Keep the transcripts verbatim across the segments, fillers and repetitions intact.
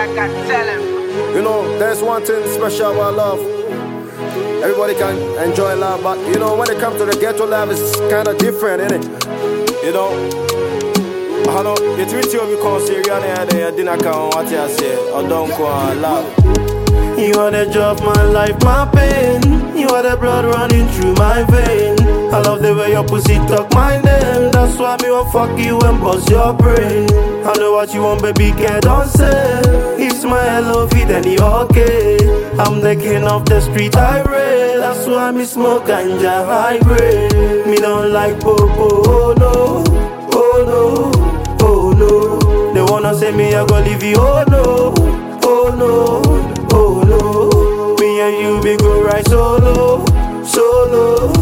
I got tell him. You know, there's one thing special about love. Everybody can enjoy love, but you know, when it comes to the ghetto love, it's kind of different, innit? You know, I know, you treat you because you're there, you didn't count what you say, or don't call love. You are the joy of my life, my pain. You are the blood running through my vein. I love the way your pussy talk my name. That's why me want fuck you and bust your brain. I know what you want, baby, girl, don't say. It's my L O V, then you okay. I'm the king of the street highway. That's why me smoke ganja high grade. Me don't like popo, oh no, oh no, oh no. They wanna say me I go leave you, oh no, oh no, oh no. Me and you we go ride solo, solo,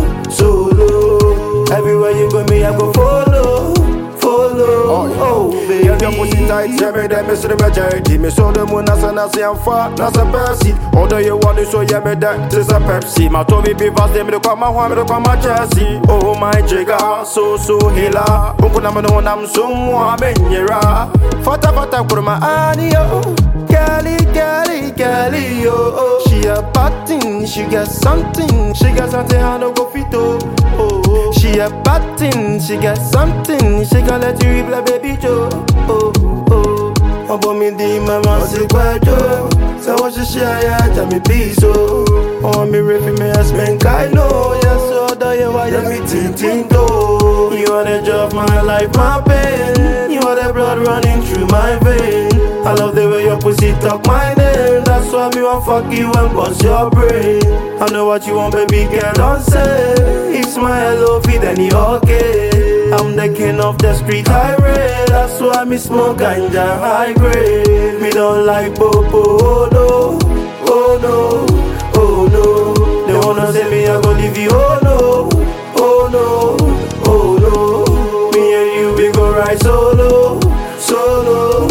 solo. Everywhere you go, me I go follow, follow. Oh, oh baby. Girl, your pussy tight, yeah, me that miss the majority. Me saw the moon, as I say I'm fat, as a Pepsi. Although you want to show, yeah, me that this a Pepsi. My Toby be fast, me to come my one, me to come my Chelsea. Oh my jigger, so so hila. Uncle na me know I'm someone menyera. Fata fata kurma ani yo. Girlie, girlie, girlie, yo. She a bad thing, she got something. She got something I no go fit oh. Oh, she a bad thing, she got something. She can let you replay, baby Joe. Oh, oh, oh, but me di mama se kwajo. So what she share ya, tell me peace oh. Oh, me refi me as men kai no. Yes, so da ye wa ya me tin tin do. You are the joy of my life, my pain. You are the blood running through my vein. I love the way your pussy talk my name. That's why me want fuck you and bust your brain. I know what you want, baby girl, don't say. It's my L O V, then you okay. I'm the king of the street highway. That's why me smoke ganja high grade. Me don't like popo, oh no, oh no, oh no. They wanna say me I go leave you, oh no, oh no, oh no. Me and you we go ride solo, solo,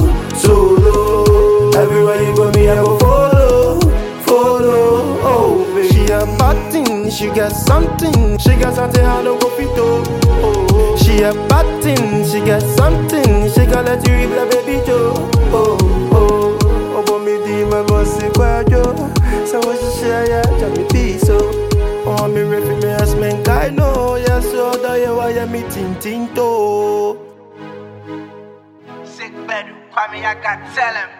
solo. Everywhere you go, me I go follow, follow. Oh baby, she a bad thing, she got something. She got something I no go fit oh. Oh, she a bad thing, she got something. She can let you replay, baby Joe. Oh, oh, oh, but me di my bossy kwajo. So what she share ya, tell me peace oh. Oh, me refi me as men guy no. Yes, so da ye wa ya me tin tin to. Sick bed, Kwame, I got tell him.